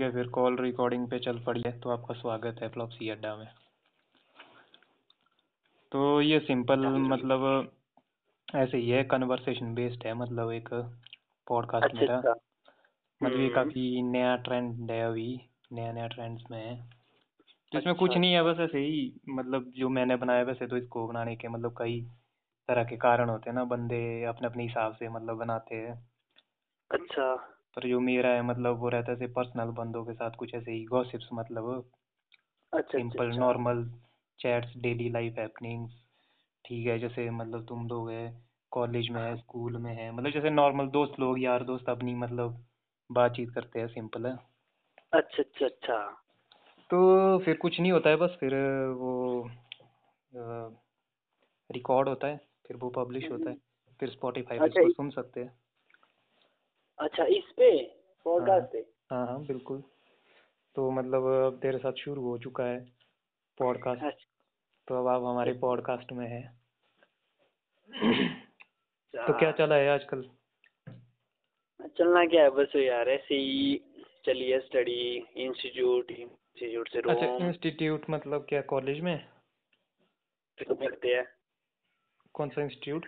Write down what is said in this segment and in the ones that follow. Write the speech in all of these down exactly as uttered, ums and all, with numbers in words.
है, फिर call recording पे चल पड़ी है। तो आपका स्वागत है फ्लॉपसी अड्डा में। तो ये सिंपल मतलब ऐसे ही है, कन्वर्सेशन बेस्ड है, मतलब एक पॉडकास्ट अच्छा मेरा। अच्छा मतलब ये हम्म काफ़ी नया ट्रेंड है, अभी नया नया ट्रेंड्स में है। तो इसमें अच्छा कुछ नहीं है, अच्छा बस ऐसे ही मतलब जो मैंने बनाया वैसे तो इसको बनाने के मतलब कई तरह के कारण होते हैं ना, बंदे अपने अपने हिसाब से मतलब बनाते हैं। अच्छा पर जो मेरा है मतलब वो रहता है ऐसे पर्सनल बंदों के साथ कुछ ऐसे ही गॉसिप्स, मतलब अच्छा अच्छा सिंपल अच्छा normal chats, daily life happenings. ठीक है, जैसे मतलब तुम लोग है, कॉलेज में है, स्कूल में है, मतलब जैसे नॉर्मल दोस्त लोग, यार दोस्त अपनी मतलब बातचीत करते हैं, सिंपल है। अच्छा अच्छा अच्छा तो फिर कुछ नहीं होता है, बस फिर वो रिकॉर्ड होता है, फिर वो पब्लिश होता है, हम्म, फिर स्पॉटिफाई पे अच्छा इसको इ- सुन सकते हैं। अच्छा इस पे हाँ हाँ पॉडकास्ट पे। हाँ हाँ बिल्कुल। तो मतलब अब तेरे साथ शुरू हो चुका है पॉडकास्ट। अच्छा तो अब आप हमारे पॉडकास्ट में है। अच्छा, तो क्या चला है आजकल? चलना क्या है, बस यार ऐसे ही चलिए, स्टडी, इंस्टीट्यूट इंस्टीट्यूट से अच्छा, रूम इंस्टीट्यूट मतलब क्या, कॉलेज में? करते हैं। कौन सा इंस्टीट्यूट?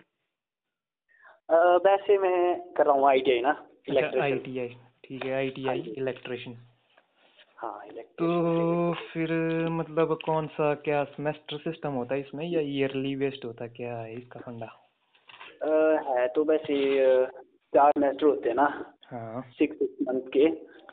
अ, वैसे मैं कर रहा हूँ आई टी आई ना, अच्छा, इलेक्ट्रिशियन। आईटीआई। ठीक है, आईटीआई आई इलेक्ट्रिशियन। हाँ, तो इलेक्ट्रिशियन से करते हैं। फिर मतलब कौन सा, क्या सेमेस्टर सिस्टम होता है इसमें या ईयरली बेस्ड होता है, क्या है इसका फंडा? अ, है तो वैसे अ, चार सेमेस्टर होते हैं ना, हाँ, सिक्स सिक्स मंथ के।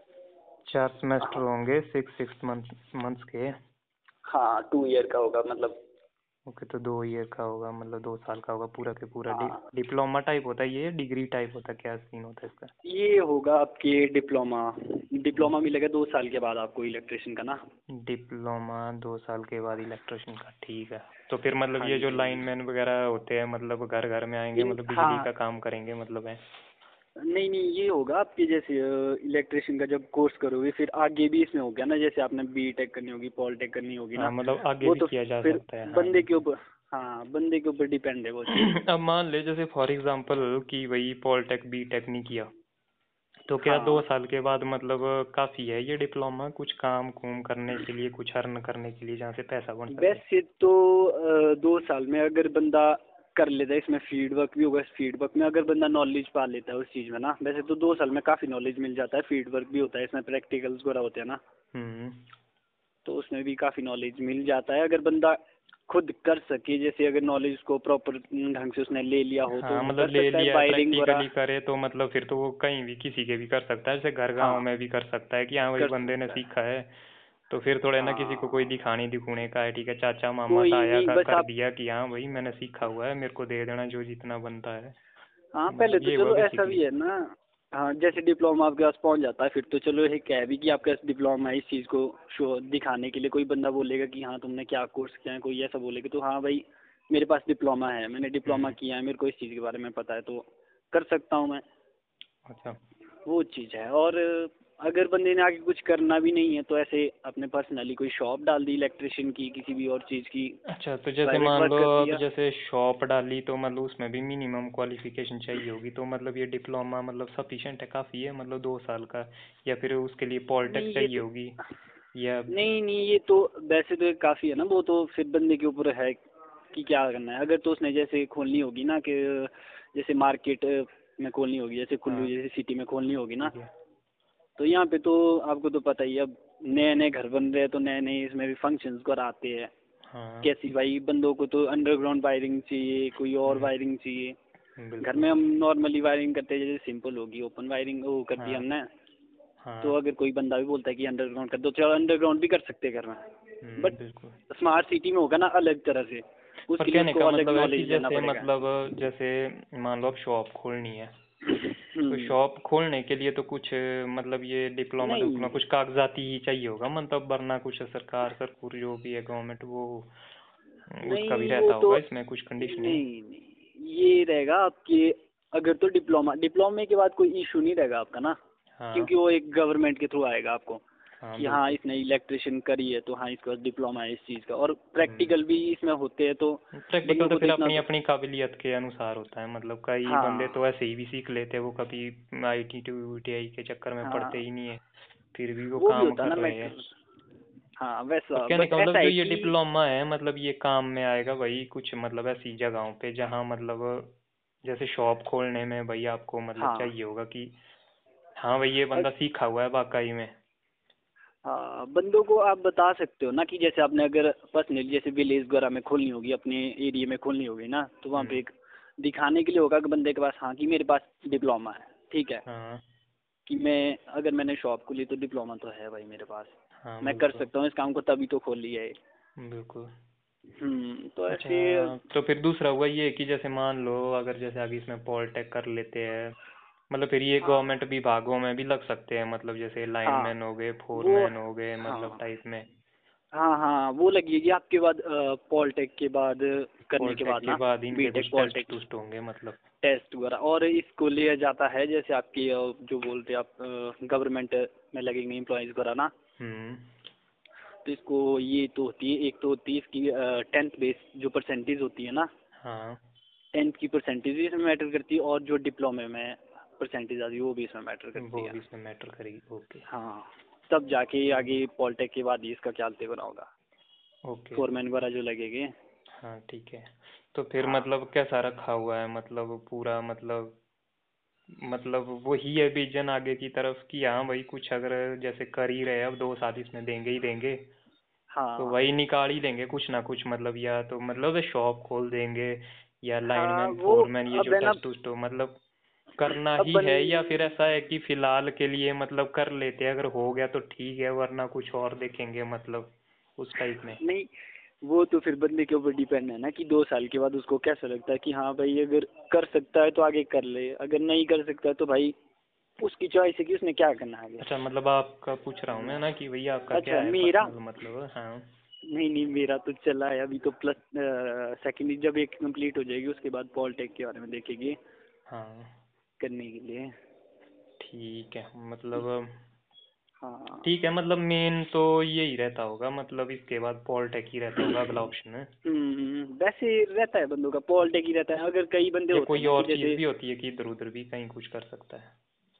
चार सेमेस्टर हाँ होंगे, सिक्स सिक्स मंथ मंथ्स के। हाँ, टू ईयर का होगा मतलब। ओके, तो दो ईयर का होगा, मतलब दो साल का होगा पूरा के पूरा। डि, हाँ, डिप्लोमा टाइप होता है ये, डिग्री टाइप होता है, क्या सीन होता है इसका? ये होगा आपके डिप्लोमा। डिप्लोमा मिलेगा दो साल के बाद आपको इलेक्ट्रिशियन का ना। डिप्लोमा दो साल के बाद इलेक्ट्रिशियन का, ठीक है। तो फिर मतलब हाँ ये जो जी, हाँ जी। लाइनमैन वगैरह होते हैं, मतलब घर घर में आएंगे, इन मतलब बिजली हाँ, का काम करेंगे, मतलब है? नहीं नहीं, ये होगा आपके जैसे इलेक्ट्रिशियन का जब कोर्स करोगे फिर आगे भी इसमें हो गया ना, जैसे आपने बी टेक करनी होगी, पॉल टेक करनी होगी हाँ, ना, मतलब आगे वो भी तो किया जा फिर सकता है, हाँ बंदे के बिल्कुल। ऊपर, हाँ बंदे के ऊपर डिपेंड है वो चीज़। अब मान ले जैसे फॉर एग्जांपल कि वही पॉलटेक बीटेक नहीं किया, तो क्या दो हाँ, साल के बाद मतलब काफी है ये डिप्लोमा कुछ काम कुम करने के लिए, कुछ अर्न करने के लिए, जहाँ से पैसा बन सके? वैसे तो अ, दो साल में अगर बंदा कर लेता है, इसमें फील्ड वर्क भी होगा, इस फील्ड वर्क में अगर बंदा नॉलेज पा लेता है उस चीज़ में ना, वैसे तो दो साल में काफ़ी नॉलेज मिल जाता है। फील्ड वर्क भी होता है इसमें, प्रैक्टिकल्स वगैरह होते हैं ना, हम्म। तो उसमें भी काफ़ी नॉलेज मिल जाता है अगर बंदा खुद कर सके। जैसे अगर नॉलेज को प्रॉपर ढंग से उसने ले लिया हो तो हाँ, वो मतलब कर ले सकता है लिया है, वायरिंग प्रैक्टिकली वगैरह। करे तो मतलब फिर तो वो कहीं भी किसी के भी कर सकता है, जैसे घर गांव हाँ, में भी कर सकता है कि हाँ भाई कर बंदे ने सकता है। सीखा है। तो फिर थोड़े ना किसी को कोई हाँ, दिखाने दिखूने का है, ठीक है, चाचा मामा कोई ताया नहीं, का बस कर आप, दिया कि हाँ भाई मैंने सीखा हुआ है, मेरे को दे देना जो जितना बनता है। हाँ पहले मतलब तो ये हुआ चलो ऐसा बेसिकली। भी है ना। हाँ, जैसे डिप्लोमा आपके पास पहुंच जाता है फिर तो चलो ये कह भी कि आपके पास डिप्लोमा है, इस चीज़ को शो दिखाने के लिए कोई बंदा बोलेगा कि हाँ तुमने क्या कोर्स किया है, कोई ऐसा बोलेगा तो हाँ भाई मेरे पास डिप्लोमा है, मैंने डिप्लोमा हम्म। किया है, मेरे को इस चीज़ के बारे में पता है, तो कर सकता हूँ मैं। अच्छा। वो चीज़ है। और अगर बंदे ने आगे कुछ करना भी नहीं है तो ऐसे अपने पर्सनली कोई शॉप डाल दी इलेक्ट्रिशियन की, किसी भी और चीज़ की, अच्छा, तो जैसे प्राइवेट मान वर्क लो कर अब दिया। जैसे शॉप डाली तो मतलब उसमें भी मिनिमम क्वालिफिकेशन चाहिए होगी, तो मतलब ये डिप्लोमा मतलब सफिशिएंट है, काफ़ी है मतलब दो साल का, या फिर उसके लिए पॉलिटेक्स नहीं ये चाहिए तो, होगी या? नहीं नहीं, ये तो वैसे तो काफ़ी है ना, वो तो फिर बंदे के ऊपर है कि क्या करना है। अगर तो उसने जैसे खोलनी होगी ना कि जैसे मार्केट में खोलनी होगी, जैसे कुल्लू हाँ जैसे सिटी में खोलनी होगी ना, ठीक है। तो यहाँ पे तो आपको तो पता ही है, अब नए नए घर बन रहे हैं तो नए नए इसमें भी फंक्शंस कराते हैं। हाँ। कैसी भाई बंदों को तो अंडरग्राउंड वायरिंग चाहिए, कोई और हम्म। वायरिंग चाहिए। घर बिल्कुल। में हम नॉर्मली वायरिंग करते हैं, जैसे सिंपल होगी ओपन वायरिंग वो कर दी हाँ हमने। तो हाँ। अगर कोई बंदा भी बोलता है कि अंडरग्राउंड कर दो, चलो अंडरग्राउंड भी कर सकते हैं घर में, हम्म। बट बिल्कुल। स्मार्ट सिटी में होगा ना अलग तरह से, पर उसके लिए कहने उसको का अलग मतलब है कि नॉलेज लेना जैसे पड़ेगा। मतलब जैसे मान लो अब शॉप खोलनी है, तो हम्म, शॉप खोलने के लिए तो कुछ मतलब ये डिप्लोमा नहीं डिप्लोमा कुछ कागजाती ही चाहिए होगा, मतलब वरना कुछ सरकार सरकुर जो भी है गवर्नमेंट वो उसका भी नहीं, वो रहता तो होगा इसमें कुछ कंडीशन है? नहीं नहीं, ये रहेगा आपके, अगर तो डिप्लोमा डिप्लोमे के बाद कोई इशू नहीं रहेगा आपका ना, हाँ क्योंकि वो एक गवर्नमेंट के थ्रू आएगा आपको हाँ कि हाँ बिल्कुल। इसने इलेक्ट्रिशियन करी है तो हाँ इसके पास डिप्लोमा है इस चीज़ का, और हम्म। प्रैक्टिकल भी इसमें होते हैं तो प्रैक्टिकल बंदों तो को तो फिर इतना अपनी तो, अपनी काबिलियत के अनुसार होता है, मतलब कई बंदे हाँ तो ऐसे ही भी सीख लेते हैं, वो कभी आई टी टी आई के चक्कर में पड़ते हाँ ही नहीं है। फिर भी वो वो भी काम होता है कर ना रहे हैं। मेट्रो। हाँ तो वैसा, कहने बट का ऐसा मतलब जो है ये कि डिप्लोमा है मतलब ये काम में आएगा भाई कुछ मतलब ऐसी जगहों पे जहाँ मतलब जैसे शॉप खोलने में भाई आपको मतलब हाँ चाहिए होगा कि हाँ भाई ये बंदा सीखा हुआ है वाकई में। हाँ, बंदों को आप बता सकते हो ना कि जैसे आपने अगर पर्सनली जैसे विलेज वगैरह में खोलनी होगी, अपने एरिया में खोलनी होगी ना, तो वहाँ पे हम्म। एक दिखाने के लिए होगा कि बंदे के पास, हाँ कि मेरे पास डिप्लोमा है, ठीक है, हाँ कि मैं अगर मैंने शॉप खोली तो डिप्लोमा तो है भाई मेरे पास, हाँ मैं कर बिल्कुल सकता हूँ इस काम को, तभी तो खोल लिया है। बिल्कुल। हम्म, तो ऐसे। अच्छा तो फिर दूसरा हुआ ये कि जैसे मान लो अगर जैसे आगे इसमें पॉलिटेक कर लेते हैं मतलब फिर ये हाँ गवर्नमेंट विभागों में भी लग सकते हैं मतलब जैसे हाँ लाइनमैन हो गए वो फोरमैन हो गए मतलब हाँ टाइप में। हाँ हाँ, वो लगेगी आपके बाद, पॉलिटेक के बाद, करने के पॉलिटेक बाद के ना, बाद इनके बीटेक कुछ टेस्ट पॉलिटेक टूस्ट होंगे मतलब। टेस्ट वगैरह, और इसको लिया जाता है जैसे आपकी अ, जो बोलते हैं आप, गवर्नमेंट में लगेंगे एम्प्लॉयज़ वगैरह ना, हम्म। तो इसको ये तो होती है, एक तो होती है इसकी टेंथ बेस जो परसेंटेज होती है ना, हाँ टेंथ की परसेंटेज भी इसमें मैटर करती है, और जो डिप्लोमे में परसेंटेज आती है वो भी इसमें मैटर वो करती है। भी इसमें मैटर करेगी ओके। हाँ, तब जाके आगे पॉलिटेक के बाद ही इसका क्या बना होगा, ओके। फोरमैन वगैरह जो लगेंगे। हाँ ठीक है। तो फिर हाँ मतलब कैसा रखा हुआ है मतलब पूरा मतलब मतलब वही है विजन आगे की तरफ कि हाँ भाई कुछ अगर जैसे कर ही रहे अब दो साल इसमें देंगे ही देंगे तो हाँ वही निकाल ही लेंगे कुछ ना कुछ मतलब या तो मतलब शॉप खोल देंगे या हाँ, लाइनमैन वो फोरमैन ये जो अब है ना, टेस्ट टूस्ट हो मतलब करना अब ही बन है या फिर ऐसा है कि फिलहाल के लिए मतलब कर लेते हैं अगर हो गया तो ठीक है वरना कुछ और देखेंगे मतलब उस टाइप में। नहीं, वो तो फिर बंदे के ऊपर डिपेंड है ना कि दो साल के बाद उसको कैसा लगता है कि हाँ भाई अगर कर सकता है तो आगे कर ले, अगर नहीं कर सकता है तो भाई उसकी चॉइस है कि उसने क्या करना है आगे। अच्छा मतलब आपका पूछ रहा हूँ मैं हम्म, ना कि भैया आपका क्या अच्छा है मेरा, पर्सनल मतलब हाँ। नहीं नहीं, मेरा तो चला है अभी तो, प्लस सेकेंड जब एक कंप्लीट हो जाएगी उसके बाद पॉलिटेक के बारे में देखेंगे हाँ करने के लिए। ठीक है मतलब हाँ। ठीक है मतलब मेन तो यही रहता होगा मतलब इसके बाद पॉलिटेक ही रहता होगा अगला ऑप्शन है। हम्म, वैसे रहता है बंदों का पॉलिटेक ही रहता है, अगर कई बंदे या होते हैं कोई ना कि और चीज़ जैसे, भी होती है कि इधर उधर भी कहीं कुछ कर सकता है।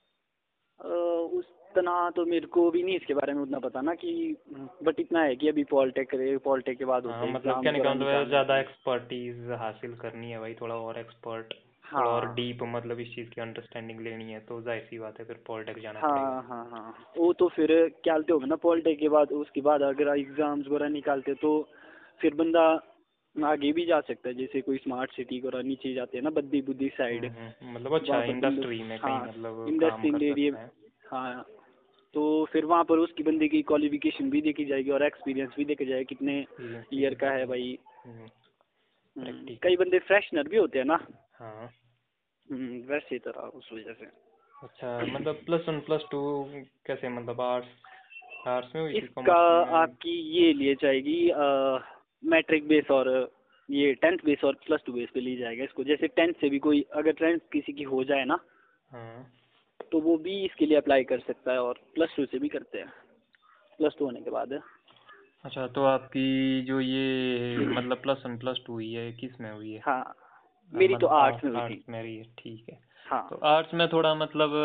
अ, उस तना तो मेरे को भी नहीं इसके बारे में उतना पता ना कि, बट इतना है कि अभी पॉलिटेक करे, पॉलिटेक के बाद हाँ होते हैं मतलब एग्जाम कहने का वगैरह मतलब है निकालने होते ज़्यादा हैं। एक्सपर्टीज हासिल करनी है भाई थोड़ा और एक्सपर्ट थोड़ा और हाँ डीप मतलब इस चीज़ की अंडरस्टैंडिंग लेनी है तो जाहिर सी बात है फिर पॉलिटेक जाना पड़ेगा। हाँ हाँ हाँ, वो तो फिर क्या होते होगा ना पॉलिटेक के बाद, उसके बाद अगर एग्जाम्स वगैरह निकालते तो फिर बंदा आगे भी जा सकता है, जैसे कोई स्मार्ट सिटी वगैरह नीचे जाते हैं ना, बद्दी बुद्दी साइड, हम्म हम्म मतलब वहाँ अच्छा पर बंदों, इंडस्ट्री में कहीं हाँ मतलब काम कर इंडस्ट्रियल एरिया, सकता है। हाँ, तो फिर वहाँ पर उसकी बंदे की क्वालिफिकेशन भी देखी जाएगी और एक्सपीरियंस भी देखा जाएगा कितने एक्सपीरियंस भी ईयर देखा का है जाएगा। भाई। Hmm hmm, practical. कई बंदे फ्रेशनर भी होते हैं ना। हाँ। हम्म, वैसे तरह उस वजह से अच्छा मतलब प्लस वन प्लस टू कैसे मतलब आर्ट्स आर्ट्स में हुई थी इसका कॉमर्स में। आपकी ये लिए जाएगी, मैट्रिक बेस और ये टेंथ बेस और प्लस टू बेस पे ली जाएगा इसको, जैसे टेंथ से भी कोई अगर टेंथ किसी की हो जाए ना, हाँ। तो वो भी इसके लिए अप्लाई कर सकता है, और प्लस टू से भी करते हैं, प्लस टू होने के बाद। अच्छा तो आपकी जो ये मतलब प्लस वन प्लस टू हुई है किस में हुई है। हाँ, हाँ, मेरी तो मतलब आर्ट्स में आर्ट हुई थी। आर्ट्स में रही है ठीक है। हाँ तो आर्ट्स में थोड़ा मतलब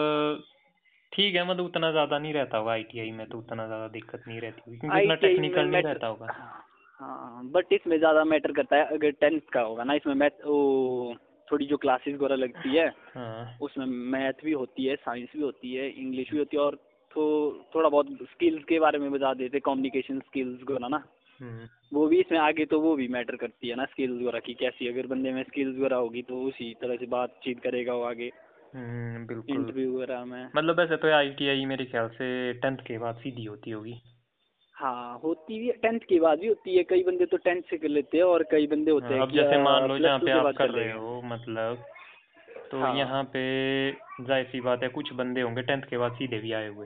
ठीक है मतलब उतना ज़्यादा नहीं रहता होगा आईटीआई में तो उतना ज़्यादा दिक्कत नहीं रहती होगी क्योंकि उतना आईटीआई में टेक्निकल नहीं मैटर, रहता होगा। हाँ बट इसमें ज़्यादा मैटर करता है अगर टेंथ का होगा ना, इसमें मैथ वो थोड़ी जो क्लासेस वगैरह लगती है, हाँ। उसमें मैथ भी होती है, साइंस भी होती है, इंग्लिश भी होती है, और तो थोड़ा बहुत स्किल्स के बारे में बता देते, कम्युनिकेशन स्किल्स वगैरह ना, हम्म वो भी इसमें आगे तो वो भी मैटर करती है ना, स्किल्स वगैरह की कैसी, अगर बंदे में स्किल्स वगैरह होगी तो उसी तरह से बातचीत करेगा वो आगे हम्म बिल्कुल। इंटरव्यू वगैरह में। मतलब वैसे तो आईटीआई मेरे ख्याल से टेंथ के बाद सीधी होती होगी। हाँ होती भी, टेंथ के बाद भी होती है, कई बंदे तो टेंथ से कर लेते हैं और कई बंदे होते हाँ, हैं अब कि जैसे मान लो प्लस जहाँ टू पे के आप बाद कर कर रहे लेंगे। हो मतलब तो हाँ यहाँ पे जाहिर सी बात है कुछ बंदे होंगे टेंथ के बाद सीधे भी आए हुए।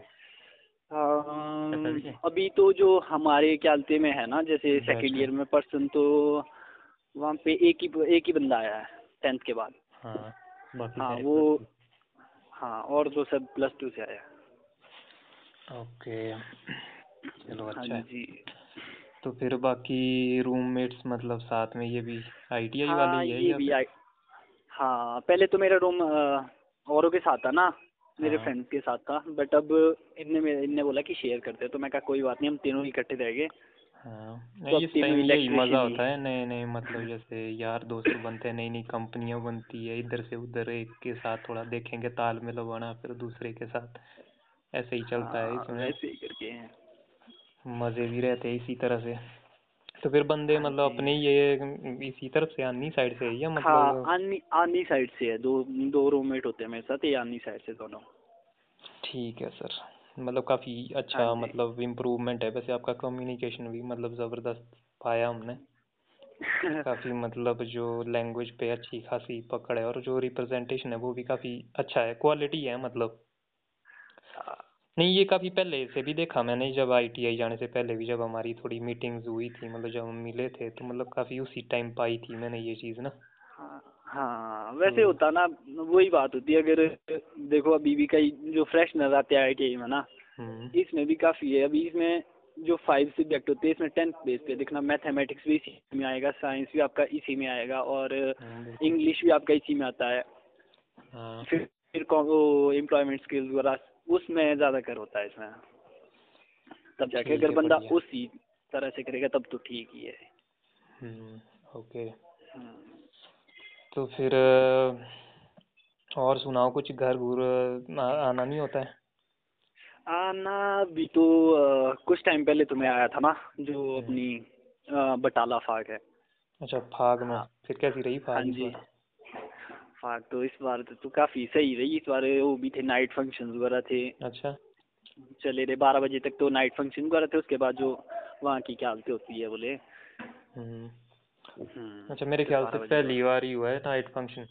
ऐसा अम, भी है। अभी तो जो हमारे ख्यालते में है ना, जैसे बैच सेकेंड में। ईयर में पर्सन, तो वहाँ पे एक ही एक ही बंदा आया है टेंथ के बाद। हाँ बाकी हाँ सारे वो, प्लस टू। हाँ और तो सब प्लस टू से आया है। ओके चलो हाँ अच्छा है। जी। तो फिर बाकी रूममेट्स मतलब साथ में ये भी आईटीआई वाले हाँ ही है ये या भी फिर। आई, हाँ पहले तो मेरा रूम औरों के साथ था ना, मेरे हाँ फ्रेंड के साथ था, बट अब इनने मेरे इनने बोला कि शेयर करते हैं, तो मैं कहा कोई बात नहीं, हम तीनों इकट्ठे रहेंगे। हाँ, तो नहीं अब इस तीनों टाइम यही मज़ा इलेक्ट्रिशियन ही। होता है, नए नए मतलब जैसे यार दोस्त बनते हैं, नई नई कंपनियां बनती है, इधर से उधर एक के साथ थोड़ा देखेंगे तालमेल बना, फिर दूसरे के साथ ऐसे ही चलता है हाँ इसमें। वैसे ही करके हैं। मज़े भी रहते हैं इसी तरह से। तो फिर बंदे हाँ मतलब जी। अपने ये इसी तरफ से अन्नी साइड से है या हाँ मतलब? आनी आनी साइड से है, दो दो रूममेट होते हैं मेरे साथ, ये आनी साइड से दोनों। ठीक है सर। मतलब काफ़ी हाँ अच्छा जी। मतलब इम्प्रूवमेंट है वैसे, आपका कम्युनिकेशन भी मतलब ज़बरदस्त पाया हमने। काफ़ी मतलब जो लैंग्वेज पे अच्छी खासी पकड़ है, और जो रिप्रेजेंटेशन है वो भी काफ़ी अच्छा है, क्वालिटी है मतलब। नहीं ये काफ़ी पहले से भी देखा मैंने, जब आई टी आई जाने से पहले भी जब हमारी थोड़ी मीटिंग्स हुई थी, मतलब जब हम मिले थे तो मतलब काफ़ी उसी टाइम पाई थी मैंने ये चीज़ ना। हाँ हाँ, वैसे हम्म। होता ना, वही बात होती है। अगर देखो अभी भी कई जो फ्रेशनर आते हैं आई टी आई में ना, हम्म। इसमें भी काफ़ी है। अभी इसमें जो फाइव सब्जेक्ट होते हैं, इसमें टेंथ बेस पे देखना, मैथमेटिक्स भी इसी में आएगा, साइंस भी आपका इसी में आएगा, और हम्म, बिल्कुल। इंग्लिश भी आपका इसी में आता है। हाँ फिर फिर कौ- वो एम्प्लॉयमेंट स्किल्स वगैरह उसमें ज़्यादा कर होता है इसमें। तब जाके ठीक अगर है, बंदा बढ़िया। उसी तरह से करेगा तब तो ठीक ही है। हम्म। ओके। हम्म। तो फिर अ, और सुनाओ कुछ, घर घूर आ- आना नहीं होता है? आना भी तो अ, कुछ टाइम पहले तुम्हें आया था ना, जो हम्म। अपनी अ, बटाला फाग है। अच्छा, फाग में? हाँ। फिर कैसी रही हाँ फाग इस जी। बार? फाग तो इस बार तो, तो काफ़ी सही रही इस बार। वो भी थे, नाइट फंक्शंस वगैरह थे, अच्छा। चले रहे बारह बजे तक तो नाइट फंक्शन वगैरह थे। उसके बाद जो वहाँ की क्या हालत होती है बोले। हम्म। हम्म। अच्छा, मेरे फिर ख्याल से बारह बजे तो पहली बार ही हुआ है नाइट फंक्शन।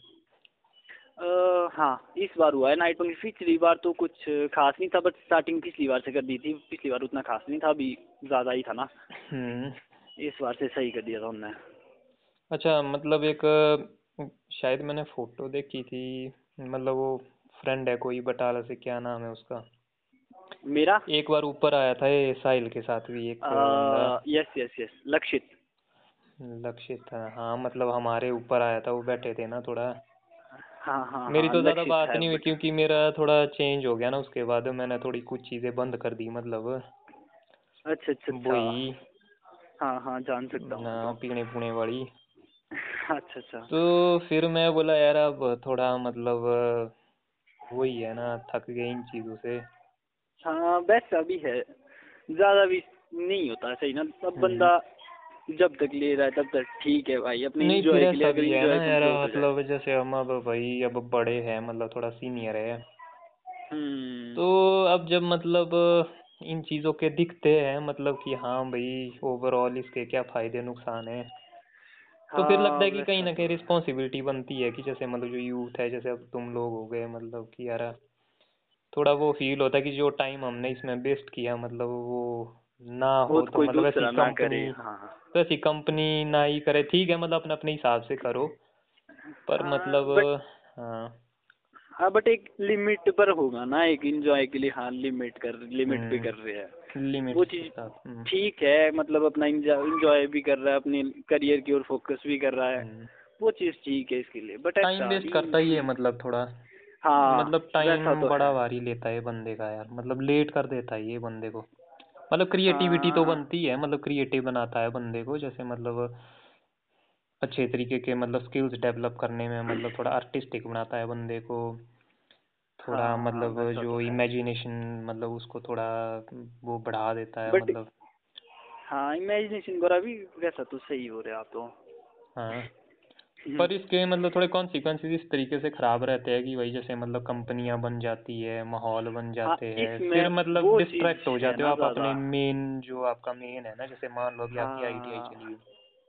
अ, हाँ इस बार हुआ है नाइट फंक्शन। पिछली बार तो कुछ खास नहीं था, बट स्टार्टिंग पिछली बार से कर दी थी। पिछली बार उतना खास नहीं था, अभी ज़्यादा ही था ना। हम्म। इस बार से सही कर दिया था उनने। अच्छा, मतलब एक अ, शायद मैंने फोटो देखी थी, मतलब वो फ्रेंड है कोई बटाला से, क्या नाम है उसका? मेरा एक बार ऊपर आया था ये साहिल के साथ भी एक बंदा। यस यस यस, लक्षित। लक्षित था, हाँ मतलब हमारे ऊपर आया था, वो बैठे थे ना थोड़ा। हाँ हाँ मेरी हाँ, तो ज़्यादा लक्षित बात है नहीं हुई बट। क्योंकि मेरा थोड़ा चेंज हो गया ना, उसके बाद मैंने थोड़ी कुछ चीज़ें बंद कर दी मतलब। अच्छा अच्छा अच्छा। वही हाँ हाँ, जान सकता हूँ ना, मैं तो। पीने पुणे वाली। अच्छा अच्छा। तो फिर मैं बोला यार अब थोड़ा मतलब वही है ना, थक गए इन चीज़ों से। हाँ वैसा भी है, ज़्यादा भी नहीं होता सही ना। अब हम्म। बंदा जब तक ले रहा है तब तक ठीक है भाई, अपने नहीं फिर इंजॉय के लिए ऐसा अगर भी है ना इंजॉय यार, कंप्लीट हो जाए। मतलब जैसे हम अब भाई अब बड़े हैं, मतलब थोड़ा सीनियर है, हम्म। तो अब जब मतलब इन चीज़ों के दिखते हैं मतलब कि हाँ भाई ओवरऑल इसके क्या फ़ायदे नुकसान हैं, तो फिर लगता हाँ है कि कहीं वैसा ना तो कहीं है। रिस्पॉन्सिबिलिटी बनती है कि जैसे मतलब जो यूथ है, जैसे अब तुम लोग हो गए, मतलब कि यार थोड़ा वो फील होता है कि जो टाइम हमने इसमें वेस्ट किया मतलब वो ना वो हो, तो तो कोई मतलब ऐसी दूसरा ना करे, कंपनी, हाँ। तो ऐसी कंपनी ना ही करे, ठीक है मतलब अपने अपने हिसाब से करो, पर हाँ मतलब बट हाँ। हाँ बट एक लिमिट पर होगा ना, एक इंजॉय के लिए। हाँ लिमिट कर लिमिट पे कर रहे हैं, हम्म। वो लिमिट्स के चीज़ साथ। हम्म। ठीक है। मतलब अपना इंजॉय भी कर रहा है, अपने करियर की ओर फोकस भी कर रहा है, हम्म। वो चीज़ ठीक है इसके लिए। बट टाइम ऐसा वेस्ट करता ही है नहीं। मतलब थोड़ा, हाँ मतलब वैसा टाइम तो बड़ा है। भारी लेता है बंदे का यार, मतलब लेट कर देता है ये बंदे को। मतलब क्रिएटिविटी तो हाँ बनती है, मतलब क्रिएटिव बनाता है बंदे को, जैसे मतलब अच्छे तरीके के मतलब स्किल्स डेवलप करने में, मतलब थोड़ा आर्टिस्टिक बनाता है बंदे को, थोड़ा हाँ मतलब वैसा तो जो है। इमेजिनेशन मतलब उसको थोड़ा वो बढ़ा देता है बट मतलब। हाँ, इमेजिनेशन वगैरह भी वैसा तो सही हो रहा आप तो। हाँ, हम्म। पर इसके मतलब थोड़े कॉन्सिक्वेंसेस इस तरीके से खराब रहते हैं कि भाई जैसे मतलब कंपनियां बन जाती है, माहौल बन हाँ जाते हैं, इसमें फिर मतलब वो चीज़ डिस्ट्रैक्ट हो है जाते हो ना आप ज़्यादा। अपने मेन, जो आपका मेन है ना, जैसे मान लो कि आपकी आई टी आई हाँ चली गई,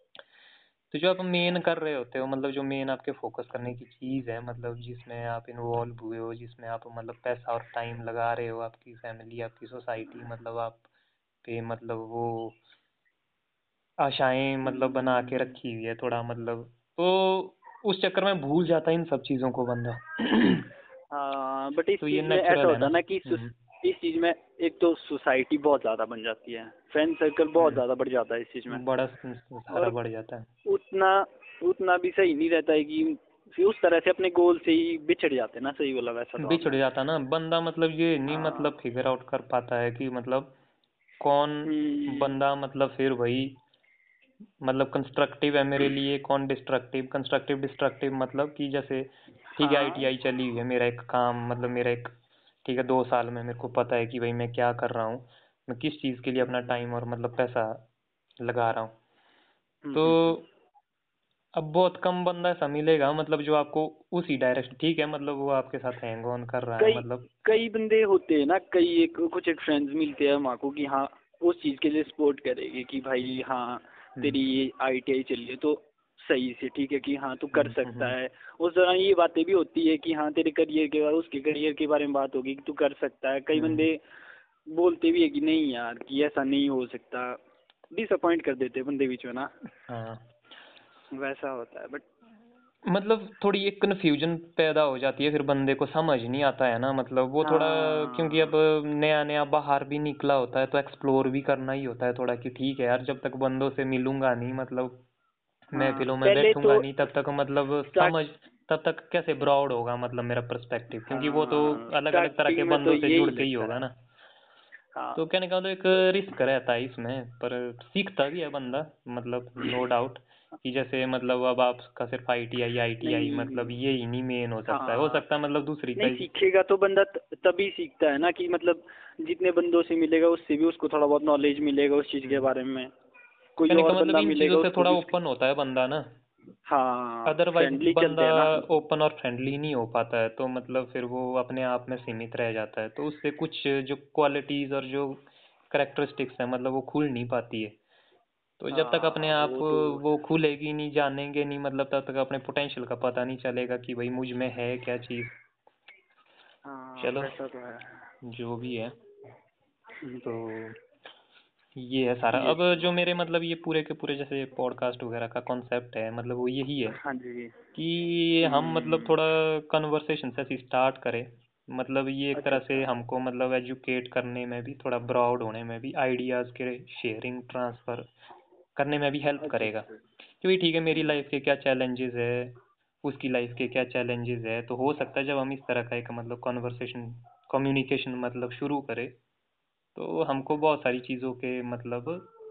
तो जो आप मेन कर रहे होते हो, मतलब जो मेन आपके फोकस करने की चीज़ है, मतलब जिसमें आप इन्वॉल्व हुए हो, जिसमें आप मतलब पैसा और टाइम लगा रहे हो, आपकी फैमिली, आपकी सोसाइटी, मतलब आप पे मतलब वो आशाएं मतलब बना के हम्म। रखी हुई है थोड़ा मतलब, तो उस चक्कर में भूल जाता है इन सब चीज़ों को बंदा। हाँ बट इस तो ये चीज़ में ऐसा नेचुरल है होता ना। है ना कि हम्म। सुस- इस चीज़ में एक तो सोसाइटी बहुत ज़्यादा बन जाती है, फ्रेंड सर्कल बहुत ज़्यादा बढ़ जाता है इस चीज़ में। हम्म। बड़ा स- सारा और बढ़ जाता है। उतना उतना भी सही नहीं रहता है कि फिर उस तरह से अपने गोल से ही बिछड़ जाते ना, सही बोला वैसा तो बिछड़ आपने। जाता ना बंदा, मतलब ये नहीं हाँ। मतलब फिगर आउट कर पाता है कि मतलब कौन हम्म। बंदा मतलब फिर वही मतलब कंस्ट्रक्टिव है मेरे लिए, कौन डिस्ट्रक्टिव। कंस्ट्रक्टिव डिस्ट्रक्टिव मतलब कि जैसे ठीक है हाँ। आईटीआई चली हुई है, मेरा एक काम मतलब मेरा एक ठीक है दो साल में मेरे को पता है कि भाई मैं क्या कर रहा हूँ, मैं किस चीज़ के लिए अपना हम्म। टाइम और मतलब पैसा लगा रहा हूँ। हम्म। तो हम्म। अब बहुत कम बंदा ऐसा मिलेगा मतलब जो आपको उसी डायरेक्शन, ठीक है मतलब वो आपके साथ हैंग ऑन कर रहा है कई मतलब। कई बंदे होते हैं ना, कई एक कुछ एक फ्रेंड्स मिलते हैं माँ को कि हाँ उस चीज़ के लिए सपोर्ट करेंगे कि भाई हाँ हम्म तेरी ये आई टी आई चली है तो सही से ठीक है कि हाँ तू कर हम्म हम्म सकता हम्म, है। उस दौरान ये बातें भी होती है कि हाँ तेरे करियर के बारे, उसके करियर के बारे में बात होगी कि तू कर सकता है। कई हम्म, बंदे बोलते भी है कि नहीं यार कि ऐसा नहीं हो सकता, डिसअपॉइंट कर देते हैं बंदे बीच में ना, हाँ वैसा होता है। बट मतलब थोड़ी एक कन्फ्यूजन पैदा हो जाती है, फिर बंदे को समझ नहीं आता है ना मतलब वो थोड़ा, क्योंकि अब हाँ नया नया बाहर भी निकला होता है तो एक्सप्लोर भी करना ही होता है थोड़ा कि ठीक है यार जब तक बंदों से मिलूंगा नहीं मतलब हाँ महफिलों में पहले बैठूंगा तो नहीं तब तक मतलब स्टार्ट, समझ, तब तक कैसे ब्रॉड होगा मतलब मेरा पर्सपेक्टिव, क्योंकि वो तो हाँ अलग अलग तरह के स्टार्टिंग में तो बंदों से जुड़ यही के ही लगता होगा है। ना। हाँ। तो कहने का मतलब एक रिस्क रहता है इसमें, पर सीखता भी है बंदा मतलब नो डाउट कि जैसे मतलब अब आपका सिर्फ आईटीआई आईटीआई नहीं। मतलब ये ही नहीं मेन हो सकता है, हो हाँ सकता है मतलब दूसरी नहीं, कई। सीखेगा तो बंदा त- तभी सीखता है ना कि मतलब जितने बंदों से मिलेगा उससे भी उसको थोड़ा बहुत नॉलेज मिलेगा उस चीज़ के हम्म बारे में। कोई कहने का और मतलब बंदा इन चीजों मिलेगा से उसको थोड़ा भी उसके। ओपन होता है बंदा ना। हाँ अदरवाइज फ्रेंडली बंदा चलते हैं ना। ओपन और फ्रेंडली नहीं हो पाता है तो मतलब फिर वो अपने आप में सीमित रह जाता है, तो उससे कुछ जो क्वालिटीज और जो करेक्टरिस्टिक्स है मतलब वो खुल नहीं पाती है। तो जब तक अपने हाँ आप वो तो। वो खुलेगी नहीं, जानेंगे नहीं मतलब तब तक अपने पोटेंशियल का पता नहीं चलेगा कि भाई मुझ में है क्या चीज़। हाँ चलो वैसा तो है। जो भी है, तो ये है सारा। ये अब जो मेरे मतलब ये पूरे के पूरे जैसे पॉडकास्ट वगैरह का कॉन्सेप्ट है मतलब वो यही है हाँ जी। कि हम मतलब हम्म। थोड़ा कन्वर्सेशन से ऐसी स्टार्ट करें, मतलब ये एक अच्छा तरह अच्छा। से हमको मतलब एजुकेट करने में भी, थोड़ा ब्रॉड होने में भी, आइडियाज़ के शेयरिंग ट्रांसफ़र करने में भी हेल्प अच्छा करेगा। अच्छा। क्योंकि ठीक है मेरी हम्म। लाइफ के क्या चैलेंजेस है, उसकी लाइफ के क्या चैलेंजेस है, तो हो सकता है जब हम इस तरह का एक मतलब कन्वर्सेशन कम्युनिकेशन मतलब शुरू करें तो हमको बहुत सारी चीज़ों के मतलब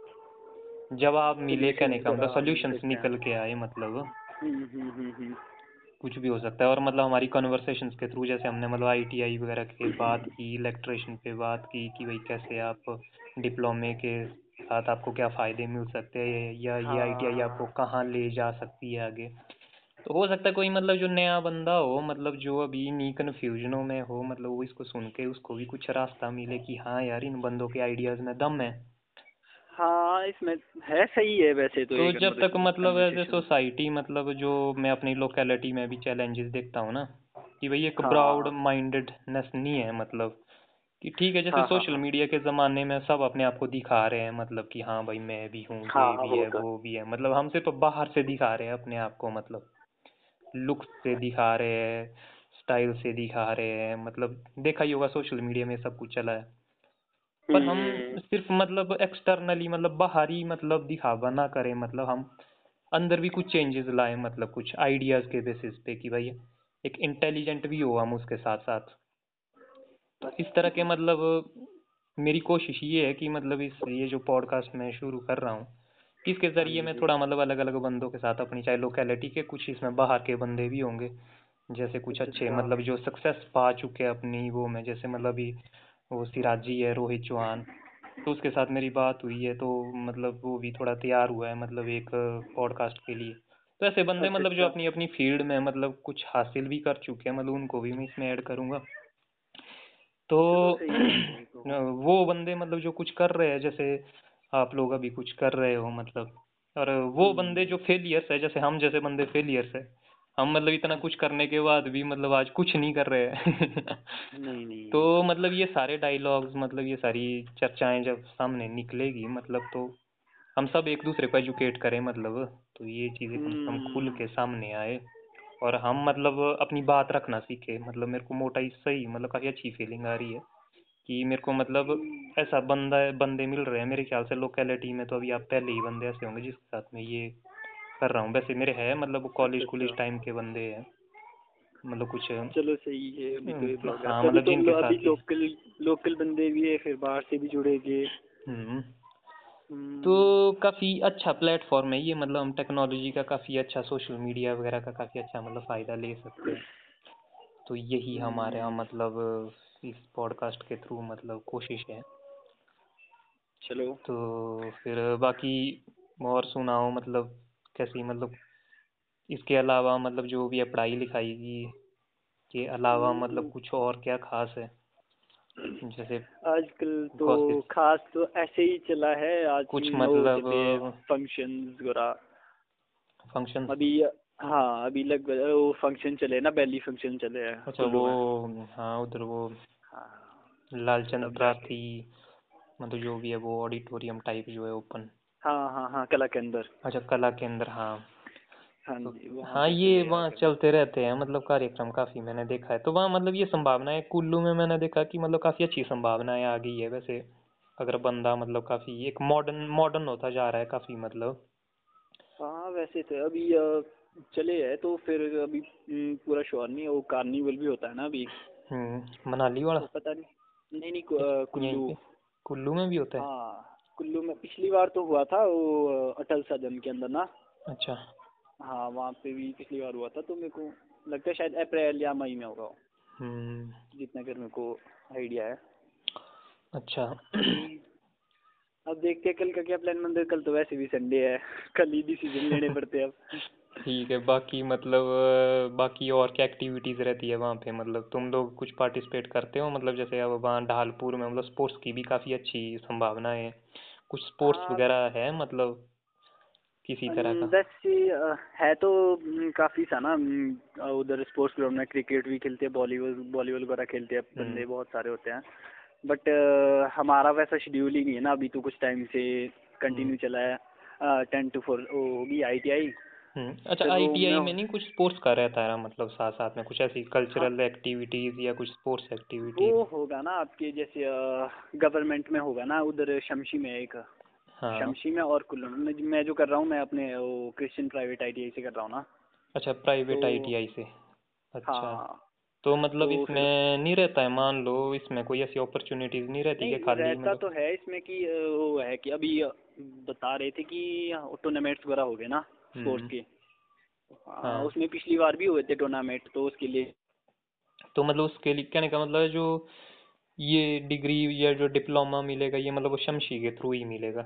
जवाब मिले, कहने सॉल्यूशंस का मतलब थोड़ा मिल सॉल्यूशंस सकते हैं। निकल के आए मतलब हम्म हम्म हम्म हम्म। कुछ भी हो सकता है। और मतलब हमारी कन्वर्सेशंस के थ्रू जैसे हमने मतलब आईटीआई वगैरह के बात की, इलेक्ट्रिशियन पे बात की कि भाई कैसे आप डिप्लोमे के साथ आपको क्या फ़ायदे मिल सकते हैं, या ये आईटीआई आपको हाँ कहाँ ले जा सकती है आगे। तो हो सकता है कोई मतलब जो नया बंदा हो मतलब जो अभी नहीं कन्फ्यूजनों में हो मतलब वो इसको सुन के उसको भी कुछ रास्ता मिले कि हाँ यार इन बंदों के आइडियाज़ में दम है। हाँ इसमें है, सही है वैसे तो तो ये जब तक कन्वर्सेशन मतलब एज ए कन्वर्सेशन। सोसाइटी मतलब जो मैं अपनी लोकेलिटी में भी चैलेंजेस देखता हूँ ना कि भाई एक ब्रॉड हाँ माइंडेडनेस नहीं है मतलब कि ठीक है जैसे हाँ हाँ सोशल हाँ मीडिया के ज़माने में सब अपने आप को दिखा रहे हैं मतलब कि हाँ भाई मैं भी हूँ, हाँ ये हाँ भी वो है तो वो भी है, मतलब हम सिर्फ बाहर से दिखा रहे हैं अपने आप को, मतलब लुक्स से दिखा रहे हैं, स्टाइल से दिखा रहे हैं, मतलब देखा ही होगा सोशल मीडिया में सब कुछ चला है। है। पर हम हम्म। सिर्फ मतलब एक्सटर्नली मतलब बाहरी मतलब दिखावा ना करें, मतलब हम अंदर भी कुछ चेंजेस लाएं, मतलब कुछ आइडियाज़ के बेसिस पे कि भाई एक इंटेलिजेंट भी हो हम उसके साथ साथ। तो इस तरह के मतलब मेरी कोशिश ये है कि मतलब इस ये जो पॉडकास्ट मैं शुरू कर रहा हूँ कि इसके हाँ ज़रिए जी मैं जी। थोड़ा मतलब अलग अलग बंदों के साथ अपनी चाहे लोकेलिटी के कुछ इसमें बाहर के बंदे भी होंगे, जैसे कुछ अच्छा अच्छे अच्छा। मतलब जो सक्सेस पा चुके हैं अपनी वो में, जैसे मतलब अभी वो सिराजी है, रोहित चौहान, तो उसके साथ मेरी बात हुई है तो मतलब वो भी थोड़ा तैयार हुआ है मतलब एक पॉडकास्ट के लिए। तो ऐसे बंदे अच्छा मतलब जो अच्छा। अपनी अपनी फील्ड में मतलब कुछ हासिल भी कर चुके हैं मतलब उनको भी मैं इसमें ऐड करूँगा। तो चलो सही है ये तो। वो बंदे मतलब जो कुछ कर रहे हैं, जैसे आप लोग अभी कुछ कर रहे हो मतलब, और वो बंदे हम्म। जो फेलियर्स है, जैसे हम जैसे बंदे फेलियर्स है, हम मतलब इतना कुछ करने के बाद भी मतलब आज कुछ नहीं कर रहे हैं नहीं नहीं। तो मतलब ये सारे डायलॉग्स मतलब ये सारी चर्चाएं जब सामने निकलेगी मतलब तो हम सब एक दूसरे को एजुकेट करें मतलब, तो ये चीज़ें कम से कम खुल हम्म। के सामने आए और हम मतलब अपनी बात रखना सीखे। मतलब मेरे को मोटा इससे ही मतलब काफ़ी अच्छी फीलिंग आ रही है कि मेरे को मतलब ऐसा बंदा बंदे मिल रहे हैं, मेरे ख्याल से लोकेलिटी में तो अभी आप पहले ही बंदे ऐसे होंगे जिसके साथ में ये कर रहा हूँ वैसे, मेरे है मतलब अच्छा कॉलेज कॉलेज अच्छा। टाइम के बंदे हैं, मतलब कुछ चलो सही है, अभी तो ये अम, प्रोग्रेस, हाँ तभी मतलब तो हम जिनके लोग अभी साथ ये लोकल लोकल बंदे भी है, फिर बाहर से भी जुड़ेंगे। हम्म तो हम्म, काफ़ी अच्छा प्लेटफॉर्म है ये, मतलब हम टेक्नोलॉजी का काफ़ी अच्छा, सोशल मीडिया वगैरह का काफ़ी अच्छा मतलब फ़ायदा ले सकते हैं। तो यही हमारे यहाँ हम्म, मतलब इस पॉडकास्ट के थ्रू मतलब कोशिश है। चलो। तो फिर बाकी और सुनाओ, मतलब कैसी, मतलब इसके अलावा मतलब जो भी है पढ़ाई लिखाई की के अलावा मतलब हम्म, कुछ और क्या खास है, जैसे आजकल तो गॉसिप खास तो ऐसे ही चला है आज, कुछ वो मतलब चले फंक्शंस वगैरह फंक्शंस? अभी। हाँ अभी लगभग वो फंक्शन चले ना, बेली फंक्शन चले हैं अच्छा कुल्लू वो, में। हाँ उधर वो हाँ लालचंद तब जाके। प्रार्थी, मतलब जो भी है वो ऑडिटोरियम टाइप जो है ओपन। हाँ हाँ हाँ, कला के अंदर। अच्छा कला के अंदर, हाँ। हाँ तो जी, वहाँ हाँ पे ये चले वहाँ आकर। चलते रहते हैं मतलब कार्यक्रम, काफ़ी मैंने देखा है। तो वहाँ मतलब ये संभावना है कुल्लू में, मैंने देखा कि मतलब काफ़ी अच्छी संभावनाएं आ गई है वैसे, अगर बंदा मतलब काफ़ी एक मॉडर्न मॉडर्न होता जा रहा है काफ़ी मतलब। हाँ वैसे तो अभी अ, चले है तो फिर अभी हम्म, पूरा श्योर नहीं है, वो कार्निवल भी होता है ना अभी। हम्म मनाली वाला? वो पता नहीं, नहीं नहीं कु- इस अ, यहीं कुल्लू। पे कुल्लू में भी होता है? हाँ कुल्लू में पिछली बार तो हुआ था वो, अ, अटल सदन के अंदर ना। अच्छा। हाँ वहाँ पे भी पिछली बार हुआ था, तो मेरे को लगता है शायद अप्रैल या मई में होगा वो, हम्म जितना कर मेरे को आइडिया है। अच्छा। अभी अब देखते हैं कल का क्या प्लान बनता है, कल तो वैसे भी संडे है कल ही डिसीजन लेने पड़ते हैं अब। ठीक है, बाकी मतलब अ, बाकी और क्या एक्टिविटीज़ रहती है वहाँ पे, मतलब तुम लोग कुछ पार्टिसिपेट करते हो, मतलब जैसे अब वहाँ ढालपुर में मतलब स्पोर्ट्स की भी काफ़ी अच्छी संभावना है, कुछ स्पोर्ट्स हाँ वगैरह है मतलब किसी तरह अम, का? वैसे अ, है तो अम, काफ़ी सा ना, अम, अ, उधर स्पोर्ट्स ग्राउंड में क्रिकेट भी खेलते हैं, वॉलीबॉल वॉलीबॉल वगैरह खेलते हैं, हम्म बंदे बहुत सारे होते हैं। बट हमारा वैसा शेड्यूल ही नहीं है ना, अभी तो कुछ टाइम से हम्म कंटिन्यू चला है, टेन टू फोर वो होगी आई टी आई। हम्म अच्छा, फिर वो मैं आईटीआई में नहीं कुछ स्पोर्ट्स का रहता है मतलब साथ साथ में कुछ ऐसी हाँ कल्चरल एक्टिविटीज़ या कुछ स्पोर्ट्स वो एक्टिविटीज़? होगा ना आपके जैसे गवर्नमेंट में होगा ना, उधर शमशी में एक, हाँ। शमशी में और कुल्लू में। मैं मैं जो कर रहा हूँ, मैं अपने वो Christian private I T I से कर रहा हूँ ना। अच्छा तो प्राइवेट आईटीआई से। अच्छा, हाँ तो मतलब तो फिर इसमें नहीं रहता है, मान लो इसमें कोई ऐसी अपॉर्चुनिटीज़ नहीं रहती कि नहीं खाली रहता मतलब? तो है इसमें कि अ, वो है कि अभी अ, बता रहे थे कि टूर्नामेंट्स वगैरह हो गए ना स्पोर्ट्स हम्म के। हाँ हाँ, उसमें पिछली बार भी हुए थे टूर्नामेंट, तो उसके लिए। तो मतलब उसके लिए कहने का मतलब है जो ये डिग्री या जो डिप्लोमा मिलेगा ये मतलब वो शमशी के थ्रू ही मिलेगा,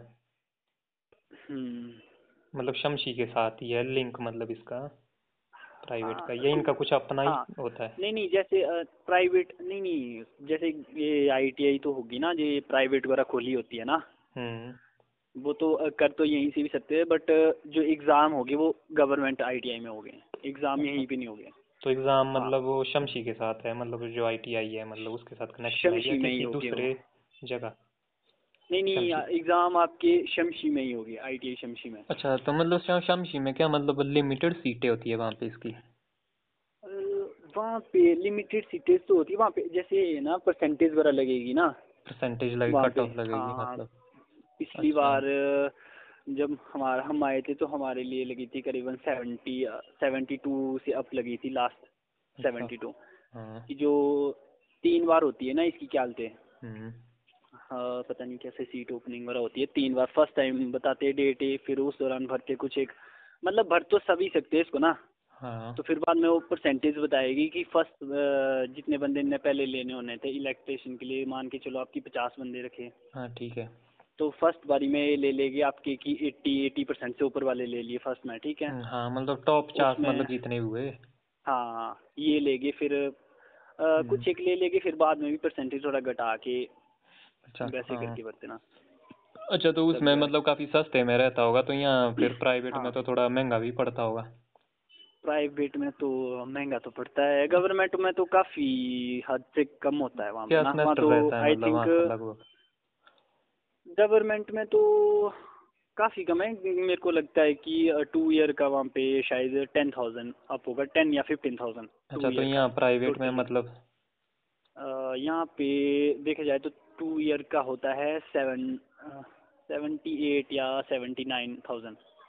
हम्म मतलब शमशी के साथ ही है लिंक मतलब इसका, प्राइवेट हाँ का, या कुल इनका कुछ अपना ही हाँ होता है? नहीं नहीं जैसे प्राइवेट नहीं नहीं, जैसे ये आई टी आई तो होगी ना, जो प्राइवेट वगैरह खोली होती है ना, हम्म वो तो अ, कर तो यहीं से भी सकते हैं, बट जो एग्ज़ाम होगी वो गवर्नमेंट आई टी आई में होंगे, एग्ज़ाम अच्छा, यहीं पे नहीं होंगे। तो एग्ज़ाम हाँ मतलब वो शमशी के साथ है, मतलब जो आईटीआई है मतलब उसके साथ कनेक्शन है, या शमशी में ही किसी होगे वो। दूसरे जगह? नहीं नहीं शमशी। एग्ज़ाम आपके शमशी में ही होगी, आई टी आई शमशी में। अच्छा, तो मतलब शम- शमशी में क्या मतलब लिमिटेड सीटें होती है वहाँ पे इसकी? अ, वहाँ पे लिमिटेड सीटेज तो होती है वहाँ पे, जैसे ना परसेंटेज वगैरह लगेगी ना परसेंटेज लगे, वहाँ कट पे। ऑफ लगेगी हाँ मतलब? पिछली अच्छा। बार अ, जब हमारा हम आए थे तो हमारे लिए लगी थी करीबन सेवेंटी सेवेंटी टू से अप लगी थी लास्ट, अच्छा। Seventy two. हाँ। कि जो तीन बार होती है ना इसकी क्या बोलते हैं, हम्म हाँ पता नहीं कैसे सीट ओपनिंग वगैरह होती है, तीन बार फर्स्ट टाइम बताते हैं डेट है, फिर उस दौरान भरते कुछ एक, मतलब भर तो सभी सकते हैं इसको ना। हाँ। तो फिर बाद में वो परसेंटेज बताएगी कि फर्स्ट जितने बंदे ने पहले लेने होने थे इलेक्ट्रेशन के लिए, मान के चलो आपकी पचास बंदे रखे, हाँ ठीक है। तो फर्स्ट बारी में ये ले लेगी आपके कि एट्टी एटी परसेंट से ऊपर वाले ले लिए फर्स्ट में, ठीक है। हम्म, हाँ मतलब टॉप पचास उसमें मतलब जितने हुए। हाँ ये लेंगे, फिर अ, हम्म कुछ एक ले लेंगे, फिर बाद में भी परसेंटेज थोड़ा घटा के अच्छा। वैसे हाँ। करके बढ़ते ना। अच्छा, तो तब उसमें मतलब जाके काफ़ी सस्ते में रहता होगा, तो यहाँ फिर प्राइवेट में हाँ तो थोड़ा महंगा भी पड़ता होगा? प्राइवेट में तो महंगा तो पड़ता है, गवर्नमेंट में तो काफ़ी हद से कम होता है वहाँ पे क्या ना, वहाँ सेमेस्टर तो रहता है आई मतलब थिंक वहाँ का लगभग? गवर्नमेंट में तो काफ़ी कम है, मेरे को लगता है कि टू ईयर का वहाँ पे शायद टेन थाउजेंड अप होगा, टेन या फिफ्टीन थाउजेंड टू अच्छा, तो ईयर का यहाँ प्राइवेट में टोटली। मतलब? यहाँ पे देखा जाए तो टू ईयर का होता है सेवन सेवेंटी एट या सेवेंटी नाइन थाउजेंड।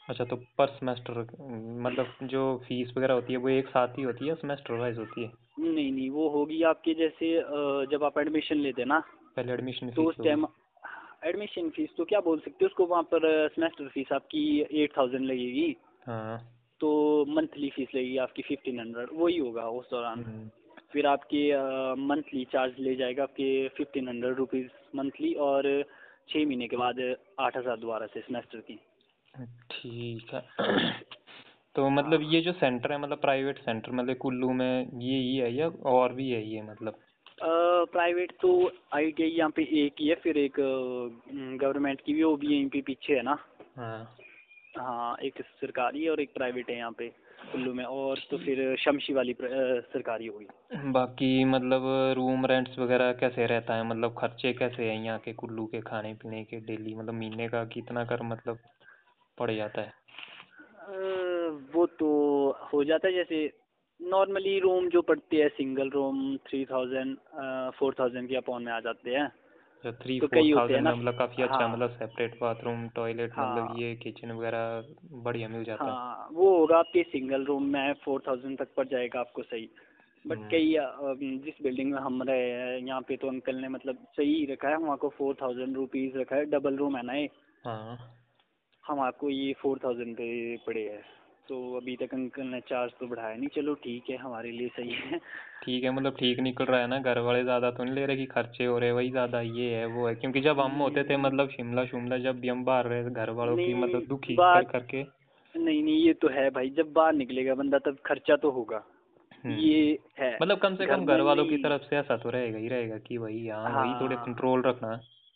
अच्छा, तो पर सेमेस्टर मतलब जो फीस वगैरह होती है वो एक साथ ही होती है या सेमेस्टर वाइज होती है? नहीं नहीं, वो होगी आपके जैसे अ, जब आप एडमिशन लेते हैं ना, पहले एडमिशन तो फीस उस होगी। टाइम एडमिशन फीस तो क्या बोल सकते हो उसको, वहाँ पर सेमेस्टर फीस आपकी एट थाउजेंड लगेगी, हाँ। तो मंथली फीस लगेगी आपकी फिफ्टीन हंड्रेड, वही होगा उस दौरान। हम्म, फिर आपके मंथली चार्ज ले जाएगा आपके फिफ्टीन हंड्रेड रुपीज़ मंथली, और छः महीने के बाद आठ हज़ार दोबारा से सेमेस्टर की। ठीक है। तो मतलब हाँ, ये जो सेंटर है मतलब प्राइवेट सेंटर मतलब कुल्लू में ये ही है या और भी है ये मतलब? प्राइवेट तो आई टी आई यहाँ पे एक ही है, फिर एक गवर्नमेंट की भी, वो भी यहीं पे पीछे है ना। हाँ। हाँ, एक सरकारी और एक प्राइवेट है यहाँ पे कुल्लू में, और तो ठीक। फिर शमशी वाली प्र- अ, सरकारी होगी। बाकी मतलब रूम रेंट्स वगैरह कैसे रहता है मतलब खर्चे कैसे हैं यहाँ के कुल्लू के खाने पीने के डेली मतलब महीने का कितना कर मतलब पड़ जाता है? अ, वो तो हो जाता है, जैसे नॉर्मली रूम जो पड़ते हैं single room three thousand four thousand के अपॉन में आ जाते हैं। जो थ्री तो फोर कई होते हैं थाउजेंड ना। में मतलब काफ़ी अच्छा हाँ मतलब सेपरेट बाथरूम टॉयलेट मतलब हाँ ये किचन वगैरह बढ़िया मिल जाता है? हाँ, वो होगा आपके सिंगल रूम में फोर थाउजेंड तक पड़ जाएगा आपको, सही। But hmm. कई अ, जिस बिल्डिंग में हम रहे हैं यहाँ पे, तो अंकल ने मतलब सही रखा है, वहाँ को फोर थाउजेंड रुपीज़ रखा है, डबल रूम है ना ये। हाँ। हम आपको ये फोर थाउजेंड पे पड़े है, तो अभी तक अंकल ने चार्ज तो बढ़ाया नहीं, चलो ठीक है, हमारे लिए सही है। ठीक है मतलब ठीक निकल रहा है ना, घर वाले ज़्यादा तो नहीं ले रहे कि खर्चे हो रहे वही ज़्यादा ये है वो है, क्योंकि जब हम होते थे हम्म, मतलब शिमला शिमला जब भी हम बाहर रहे घर वालों की नहीं मतलब दुखी कर बात, करके। नहीं नहीं, ये तो है भाई, जब बाहर निकलेगा बंदा तब खर्चा तो होगा, ये हम्म। है। मतलब कम से घर कम में घर वालों की नहीं। तरफ से ऐसा तो रहेगा ही रहेगा कि भाई हाँ वही थोड़े हाँ, कंट्रोल रखना।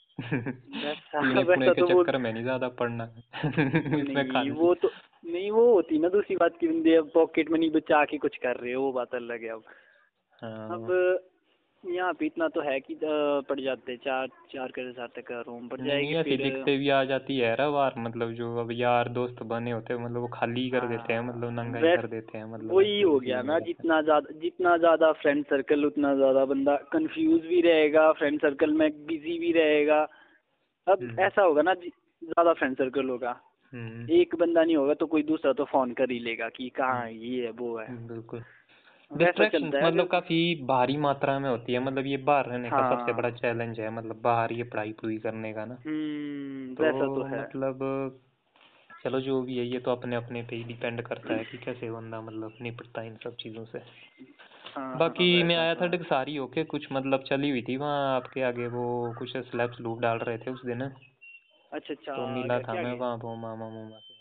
वैसा पीने पुणे वैसा के तो वो, चक्कर में नहीं ज़्यादा पड़ना। इसमें नहीं खाने वो तो, नहीं वो होती ना दूसरी बात की, बंदे अब पॉकेट मनी बचा के कुछ कर रहे हो, वो बात अलग है अब। अब हाँ। यहाँ पे इतना तो है कि अ, पड़ जाते, चार चार के हजार तक का रूम पड़ नहीं जाएगी नहीं ऐसी फिर। दिक्कतें भी आ जाती है ना बार मतलब जो अब यार दोस्त बने होते हैं मतलब वो खाली कर देते हैं मतलब हाँ, नंगाई वैस कर देते हैं मतलब वही ऐसे हो सीन गया हो ना, जाता है। जितना ज्यादा जितना ज्यादा फ्रेंड सर्कल, उतना ज्यादा बंदा कंफ्यूज भी रहेगा, फ्रेंड सर्कल में बिजी भी रहेगा। अब हम्म। ऐसा होगा ना, जि- ज्यादा फ्रेंड सर्कल होगा, हम्म। एक बंदा नहीं होगा तो कोई दूसरा तो फोन कर ही लेगा कि कहाँ है, हम्म, ये है वो है। बिल्कुल। वैसा डिस्ट्रैक्शंस चलता है मतलब अगर। काफ़ी भारी मात्रा में होती है मतलब ये बाहर रहने का सबसे बड़ा हाँ। चैलेंज है मतलब बाहर ये पढ़ाई पूरी करने का ना। हम्म, तो वैसा तो है। मतलब चलो जो भी है ये तो अपने अपने पे ही डिपेंड करता है कि कैसे बंदा मतलब निपटता है इन सब चीज़ों से। हाँ हाँ, बाकी मैं वैसा आया तो था है। सारी होके कुछ मतलब चली हुई थी वहाँ आपके आगे वो कुछ स्लैब स्लूब डाल रहे थे उस दिन, अच्छा अच्छा, तो मिला घर था के मैं आगे। वहाँ वो मामा मामा से।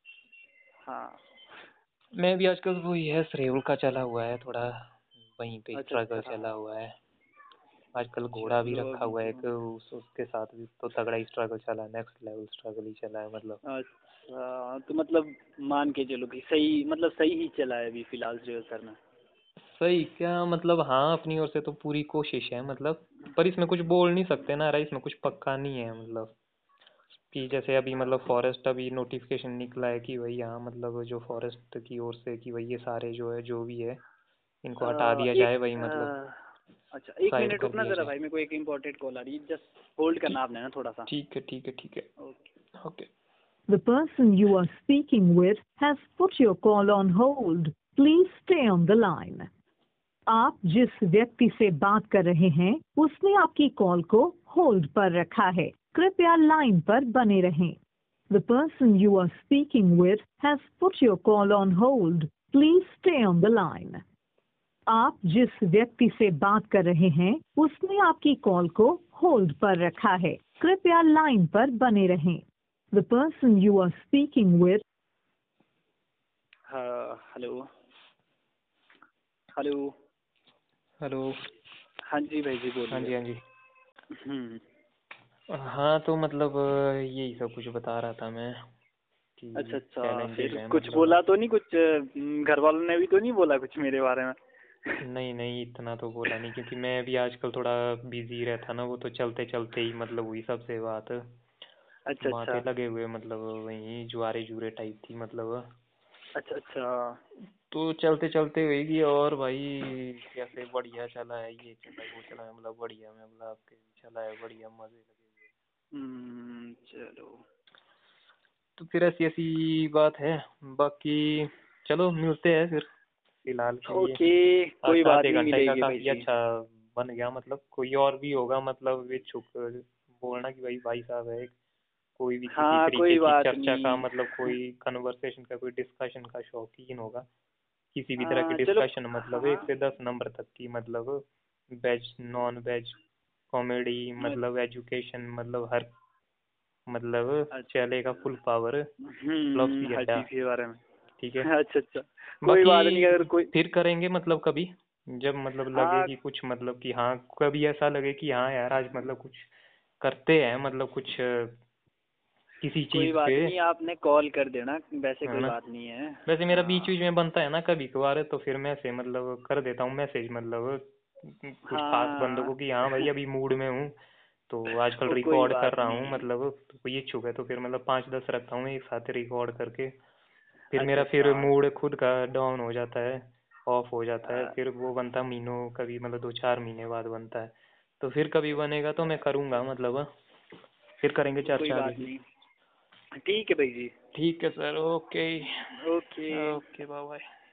हाँ। मैं भी आजकल वही है सरेवल का चला हुआ है थोड़ा, वहीं पे अच्छा स्ट्रगल अच्छा, चला हुआ है। आजकल घोड़ा भी चलो रखा अभी हुआ है तो। एक उस उसके साथ भी तो तगड़ा ही स्ट्रगल चला है, नेक्स्ट लेवल स्ट्रगल ही चला है मतलब। अच्छा, तो मतलब मान के चलो कि सही, मतलब सही ही चला है अभी फिलहाल जो सर में। सही क्या मतलब हाँ अपनी ओर से तो पूरी कोशिश है मतलब, पर इसमें कुछ बोल नहीं सकते ना रहा इसमें कुछ पक्का नहीं है मतलब कि जैसे अभी मतलब फॉरेस्ट अभी नोटिफिकेशन निकला है कि भाई हाँ मतलब जो फॉरेस्ट की ओर से कि भाई ये सारे जो है जो भी है इनको हटा अ, दिया एक जाए भाई मतलब अ, अच्छा, एक साइड मिनट कर रुकना दिया ज़रा जाए। भाई, मेरे को एक इम्पोर्टेंट कॉल आ रही है, जस्ट होल्ड करना ठीक। आपने ना थोड़ा सा। ठीक है ठीक है ठीक है। Okay. Okay. The person you are speaking with has put your call on hold. Please stay on the line. आप जिस व्यक्ति से बात कर रहे हैं उसने आपकी कॉल को होल्ड पर रखा है, कृपया लाइन पर बने रहें। The person you are speaking with has put your call on hold. Please stay on the line. आप जिस व्यक्ति से बात कर रहे हैं उसने आपकी कॉल को होल्ड पर रखा है, कृपया लाइन पर बने रहें। The person you are speaking with. हाँ, हेलो हेलो। हेलो। हाँ जी भाई जी, हाँ बोलिए। जी हाँ जी। हम्म। हाँ तो मतलब यही सब कुछ बता रहा था मैं अच्छा कि अच्छा, चैलेंजेस फिर हैं कुछ मतलब। बोला तो नहीं, कुछ अ, घर वालों ने भी तो नहीं बोला कुछ मेरे बारे में? नहीं नहीं इतना तो बोला नहीं क्योंकि मैं भी आजकल थोड़ा बिजी रहता ना वो तो चलते चलते ही मतलब हुई सबसे बात, अच्छा बातें अच्छा लगे हुए मतलब वही जुआरे जूरे टाइप थी मतलब। अच्छा अच्छा। तो चलते चलते हुई और भाई कैसे बढ़िया चला है ये चला है वो चला है मतलब बढ़िया मैं बोला आपके भी चला है बढ़िया मजे लगे हुए। हम्म, चलो। तो फिर ऐसी ऐसी बात है। बाकी चलो मिलते हैं फिर फिलहाल के लिए। ओके, कोई आज बात आधे नहीं, घंटे का मिलेगी भाई काफी जी। अच्छा बन गया। मतलब कोई और भी होगा मतलब इच्छुक बोलना कि भाई भाई साहब है, कोई भी किसी हाँ तरीके कोई की बात चर्चा का नहीं। मतलब कोई कन्वर्सेशन का कोई डिस्कशन का शौकीन होगा, किसी भी तरह की हाँ चलो। डिस्कशन मतलब एक हाँ से दस नंबर तक की, मतलब वेज नॉन वेज कॉमेडी मतलब एजुकेशन मतलब हर मतलब चलेगा फुल पावर हम्म फ्लॉपसी हर अड्डा। चीज के बारे में। ठीक है। अच्छा अच्छा, कोई बाकी बात नहीं, अगर कोई। फिर करेंगे मतलब कभी जब मतलब लगे हाँ कि कुछ मतलब कि हाँ कभी ऐसा लगे कि हाँ यार आज मतलब कुछ करते हैं मतलब कुछ अ, किसी कोई चीज बात पे, नहीं, आपने कॉल कर देना, वैसे है कोई ना। बात नहीं है। वैसे मेरा बीच हाँ बीच में बनता है ना कभी कभार, तो फिर मैं से मतलब कर देता हूँ मैसेज मतलब कुछ खास बंदों हाँ। को कि हाँ भाई अभी मूड में हूँ, तो आजकल वो कोई रिकॉर्ड कर बात रहा हूँ नहीं। मतलब, तो कोई इच्छुक है तो फिर मतलब पाँच दस रखता हूँ एक साथ रिकॉर्ड करके। फिर अच्छा मेरा फिर अच्छा। मूड खुद का डाउन हो जाता है, ऑफ हो जाता है, आ, फिर वो बनता महीनों कभी मतलब दो चार महीने बाद बनता है। तो फिर कभी बनेगा तो मैं करूँगा मतलब, फिर करेंगे कोई चर्चा आगे बात की। नहीं। ठीक है भाई जी। ठीक है sir, okay. Okay. Okay bye bye.